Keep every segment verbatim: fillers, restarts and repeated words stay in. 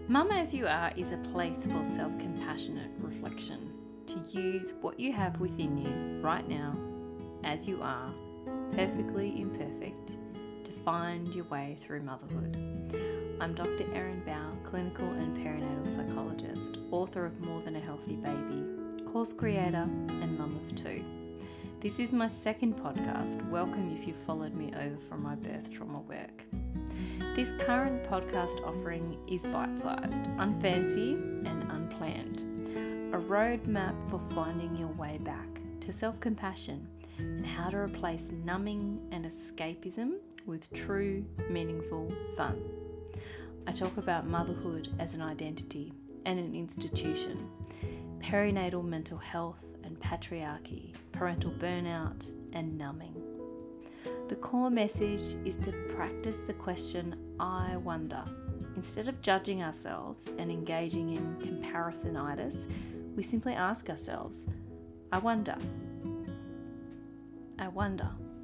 Mum As You Are is a place for self-compassionate reflection, to use what you have within you right now, as you are, perfectly imperfect, to find your way through motherhood. I'm Doctor Erin Bow, clinical and perinatal psychologist, author of More Than a Healthy Baby, course creator and mum of two. This is my second podcast. Welcome if you've followed me over from my birth trauma work. This current podcast offering is bite-sized, unfancy and unplanned. A roadmap for finding your way back to self-compassion and how to replace numbing and escapism with true, meaningful fun. I talk about motherhood as an identity and an institution, perinatal mental health and patriarchy, parental burnout and numbing. The core message is to practice the question, I wonder. Instead of judging ourselves and engaging in comparisonitis, we simply ask ourselves, I wonder. I wonder.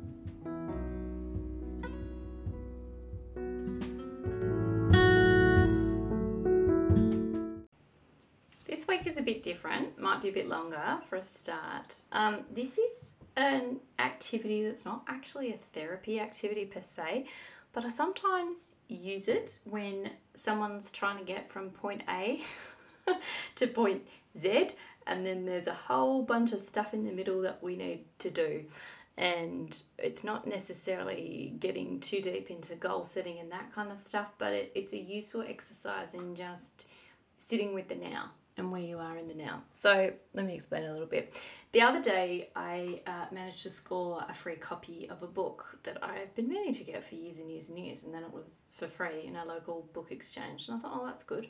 This week is a bit different, might be a bit longer for a start. Um, this is an activity that's not actually a therapy activity per se, but I sometimes use it when someone's trying to get from point A to point Z, and then there's a whole bunch of stuff in the middle that we need to do. And it's not necessarily getting too deep into goal setting and that kind of stuff, but it, it's a useful exercise in just sitting with the now and where you are in the now. So let me explain a little bit. The other day I uh, managed to score a free copy of a book that I've been meaning to get for years and years and years, and then it was for free in our local book exchange, and I thought, oh, that's good.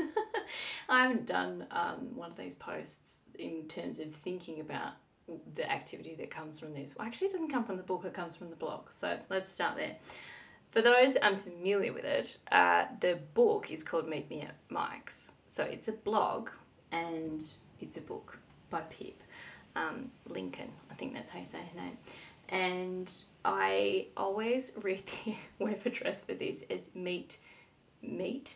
I haven't done um, one of these posts in terms of thinking about the activity that comes from this. Well, actually it doesn't come from the book, it comes from the blog, so let's start there. For those unfamiliar with it, uh, the book is called Meet Me at Mike's. So it's a blog and it's a book by Pip um, Lincoln. I think that's how you say her name. And I always read the web address for this as Meet Meet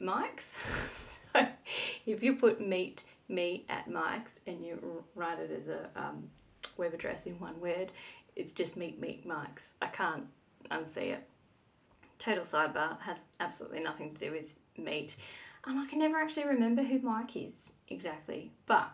Mike's. So if you put Meet Me at Mike's and you write it as a um, web address in one word, it's just Meet Meet Mike's. I can't unsee it. Total sidebar, has absolutely nothing to do with meat, and I can never actually remember who Mike is exactly, but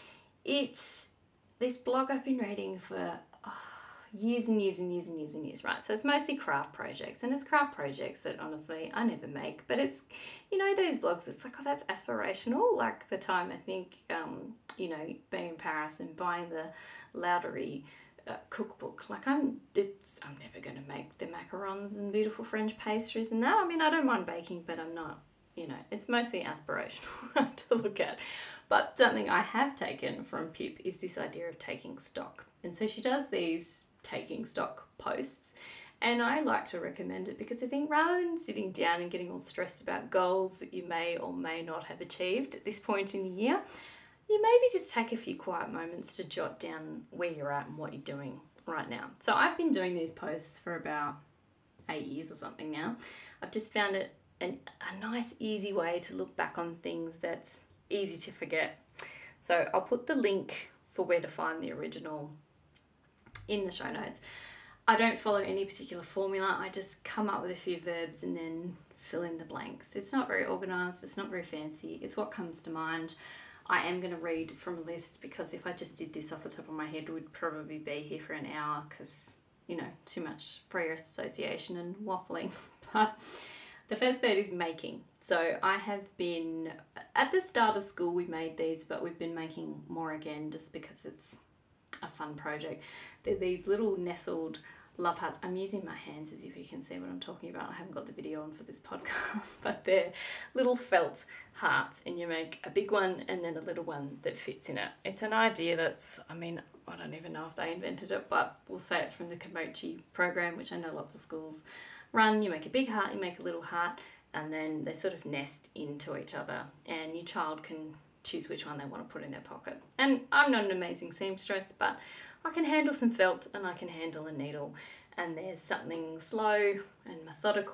it's this blog I've been reading for oh, years and years and years and years and years, right? So it's mostly craft projects, and it's craft projects that honestly I never make, but it's, you know, those blogs, it's like, oh, that's aspirational. Like the time I think, um, you know, being in Paris and buying the Lauderie Uh, cookbook. Like I'm it's I'm never going to make the macarons and beautiful French pastries and that. I mean, I don't mind baking, but I'm not, you know, it's mostly aspirational to look at. But something I have taken from Pip is this idea of taking stock. And so she does these taking stock posts, and I like to recommend it because I think rather than sitting down and getting all stressed about goals that you may or may not have achieved at this point in the year, you maybe just take a few quiet moments to jot down where you're at and what you're doing right now. So I've been doing these posts for about eight years or something now. I've just found it an, a nice, easy way to look back on things that's easy to forget. So I'll put the link for where to find the original in the show notes. I don't follow any particular formula. I just come up with a few verbs and then fill in the blanks. It's not very organised. It's not very fancy. It's what comes to mind. I am going to read from a list because if I just did this off the top of my head, we'd probably be here for an hour because, you know, too much free association and waffling. But the first word is making. So I have been, at the start of school we made these, but we've been making more again just because it's a fun project. They're these little nestled love hearts. I'm using my hands as if you can see what I'm talking about. I haven't got the video on for this podcast, but they're little felt hearts, and you make a big one and then a little one that fits in it. It's an idea that's, I mean, I don't even know if they invented it, but we'll say it's from the Kimochi program, which I know lots of schools run. You make a big heart, you make a little heart, and then they sort of nest into each other, and your child can choose which one they want to put in their pocket. And I'm not an amazing seamstress, but I can handle some felt and I can handle a needle, and there's something slow and methodical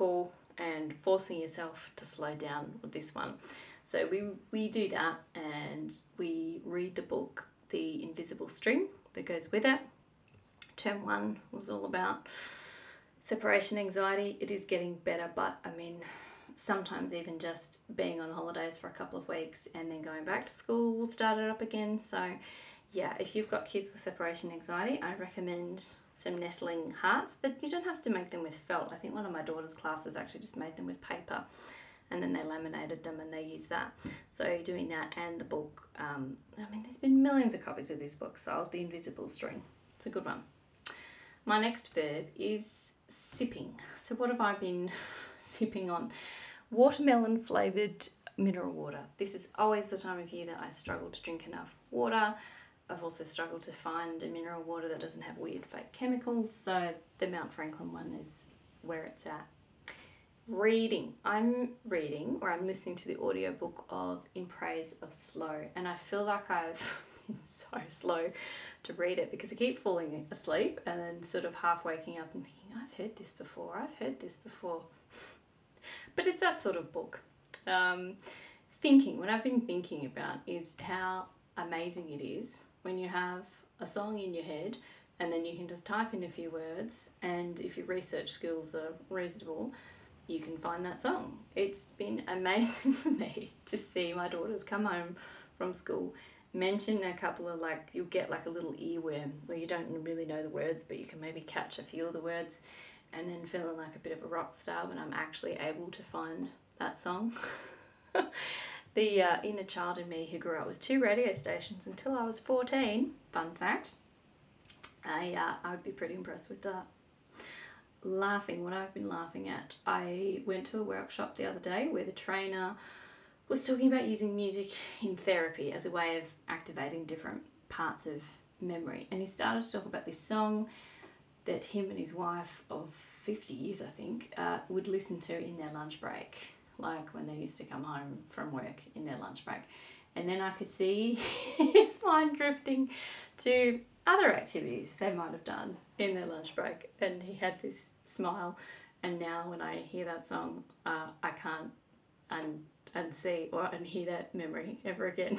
and forcing yourself to slow down with this one. So we, we do that, and we read the book, The Invisible String, that goes with it. Term one was all about separation anxiety. It is getting better, but I mean, sometimes even just being on holidays for a couple of weeks and then going back to school will start it up again. So yeah, if you've got kids with separation anxiety, I recommend some nestling hearts. That you don't have to make them with felt. I think one of my daughter's classes actually just made them with paper, and then they laminated them and they use that. So doing that and the book, um, I mean, there's been millions of copies of this book sold, The Invisible String. It's a good one. My next verb is sipping. So what have I been sipping on? Watermelon flavoured mineral water. This is always the time of year that I struggle to drink enough water. I've also struggled to find a mineral water that doesn't have weird fake chemicals. So the Mount Franklin one is where it's at. Reading. I'm reading, or I'm listening to the audiobook of In Praise of Slow, and I feel like I've been so slow to read it because I keep falling asleep and then sort of half waking up and thinking, I've heard this before, I've heard this before. But it's that sort of book. Um, thinking, what I've been thinking about is how amazing it is when you have a song in your head and then you can just type in a few words, and if your research skills are reasonable, you can find that song. It's been amazing for me to see my daughters come home from school, mention a couple of, like, you'll get like a little earworm where you don't really know the words, but you can maybe catch a few of the words, and then feeling like a bit of a rock star when I'm actually able to find that song. The uh, inner child in me who grew up with two radio stations until I was fourteen, fun fact, I, uh, I would be pretty impressed with that. Laughing, what I've been laughing at. I went to a workshop the other day where the trainer was talking about using music in therapy as a way of activating different parts of memory. And he started to talk about this song that him and his wife of fifty years, I think, uh, would listen to in their lunch break, like when they used to come home from work in their lunch break. And then I could see his mind drifting to other activities they might have done in their lunch break, and he had this smile. And now when I hear that song, uh, I can't un- unsee or unhear that memory ever again.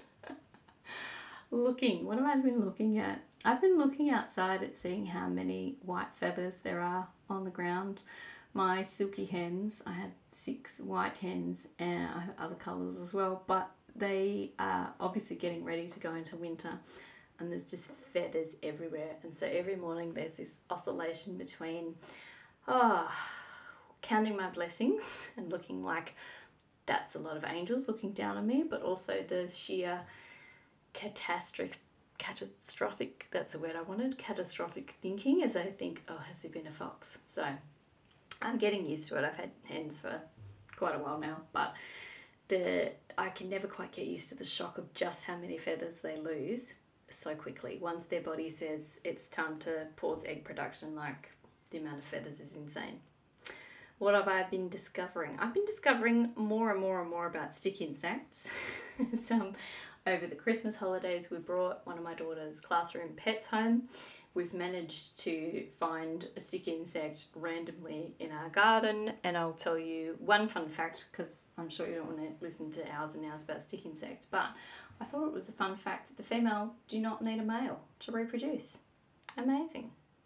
Looking, what have I been looking at? I've been looking outside at seeing how many white feathers there are on the ground. My silky hens, I have six white hens, and I have other colours as well, but they are obviously getting ready to go into winter, and there's just feathers everywhere. And so every morning there's this oscillation between oh, counting my blessings and looking like that's a lot of angels looking down on me, but also the sheer catastrophic, catastrophic, that's the word I wanted, catastrophic thinking as I think, oh, has there been a fox? So I'm getting used to it. I've had hens for quite a while now, but the I can never quite get used to the shock of just how many feathers they lose so quickly. Once their body says it's time to pause egg production, like, the amount of feathers is insane. What have I been discovering? I've been discovering more and more and more about stick insects. Some over the Christmas holidays, we brought one of my daughter's classroom pets home. We've managed to find a stick insect randomly in our garden, and I'll tell you one fun fact, because I'm sure you don't want to listen to hours and hours about stick insects, but I thought it was a fun fact that the females do not need a male to reproduce. Amazing.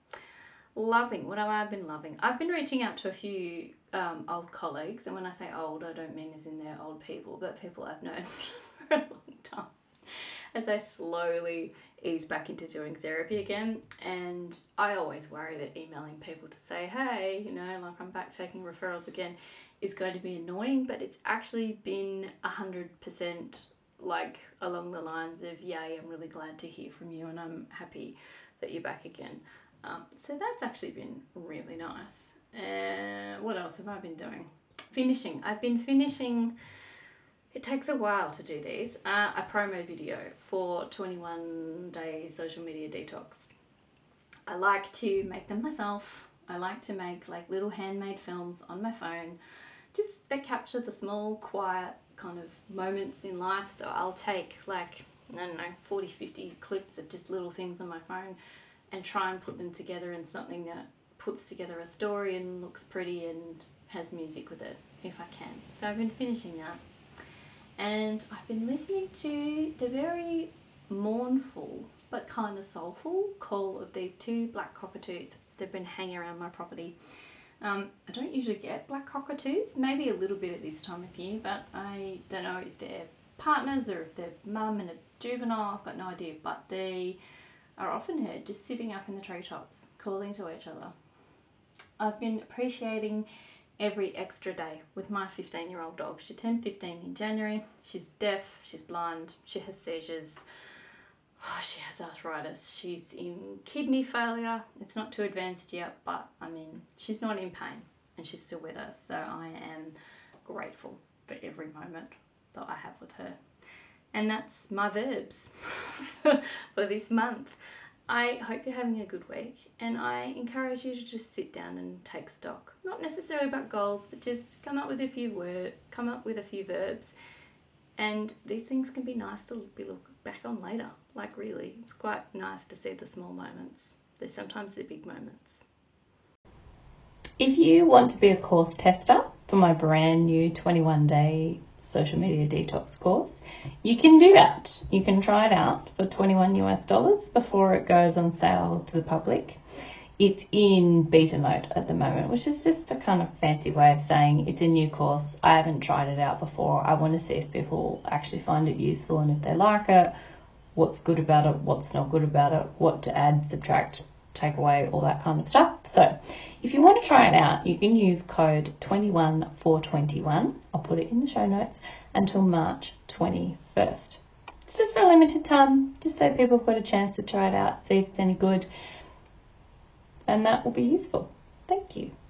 Loving, what have I been loving? I've been reaching out to a few um, old colleagues, and when I say old, I don't mean as in they're old people, but people I've known for a long time, as I slowly ease back into doing therapy again. And I always worry that emailing people to say, hey, you know, like I'm back taking referrals again, is going to be annoying, but it's actually been one hundred percent like along the lines of, yay, I'm really glad to hear from you and I'm happy that you're back again. Um, so that's actually been really nice. Uh, what else have I been doing? Finishing. I've been finishing, it takes a while to do these, uh, a promo video for twenty-one day social media detox. I like to make them myself. I like to make like little handmade films on my phone, just that capture the small, quiet kind of moments in life. So I'll take like, I don't know, forty, fifty clips of just little things on my phone and try and put them together in something that puts together a story and looks pretty and has music with it if I can. So I've been finishing that. And I've been listening to the very mournful but kind of soulful call of these two black cockatoos. They've been hanging around my property. Um, I don't usually get black cockatoos, maybe a little bit at this time of year, but I don't know if they're partners or if they're mum and a juvenile, I've got no idea, but they are often heard just sitting up in the treetops, calling to each other. I've been appreciating every extra day with my fifteen year old dog. She turned fifteen in January. She's deaf, she's blind, she has seizures, oh, she has arthritis, she's in kidney failure. It's not too advanced yet, but I mean, she's not in pain and she's still with us. So I am grateful for every moment that I have with her. And that's my verbs for this month. I hope you're having a good week, and I encourage you to just sit down and take stock. Not necessarily about goals, but just come up with a few word, come up with a few verbs, and these things can be nice to be look back on later. Like really, it's quite nice to see the small moments. They're sometimes the big moments. If you want to be a course tester for my brand new twenty-one day social media detox course, you can do that. You can try it out for twenty-one US dollars before it goes on sale to the public. It's in beta mode at the moment, which is just a kind of fancy way of saying it's a new course. I haven't tried it out before. I want to see if people actually find it useful and if they like it, what's good about it, what's not good about it, what to add, subtract, take away, all that kind of stuff. So if you want to try it out, you can use code twenty-one four twenty-one. I'll put it in the show notes until March twenty-first. It's just for a limited time, just so people have got a chance to try it out, see if it's any good, and that will be useful. Thank you.